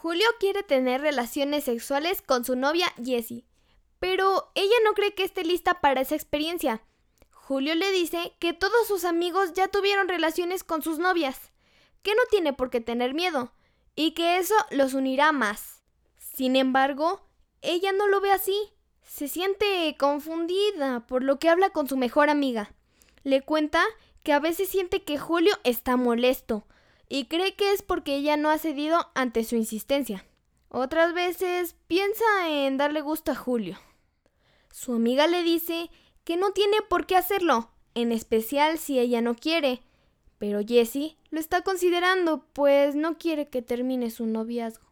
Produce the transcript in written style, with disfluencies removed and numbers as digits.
Julio quiere tener relaciones sexuales con su novia Jessie, pero ella no cree que esté lista para esa experiencia. Julio le dice que todos sus amigos ya tuvieron relaciones con sus novias, que no tiene por qué tener miedo y que eso los unirá más. Sin embargo, ella no lo ve así. Se siente confundida por lo que habla con su mejor amiga. Le cuenta que a veces siente que Julio está molesto y cree que es porque ella no ha cedido ante su insistencia. Otras veces piensa en darle gusto a Julio. Su amiga le dice que no tiene por qué hacerlo, en especial si ella no quiere. Pero Jessie lo está considerando, pues no quiere que termine su noviazgo.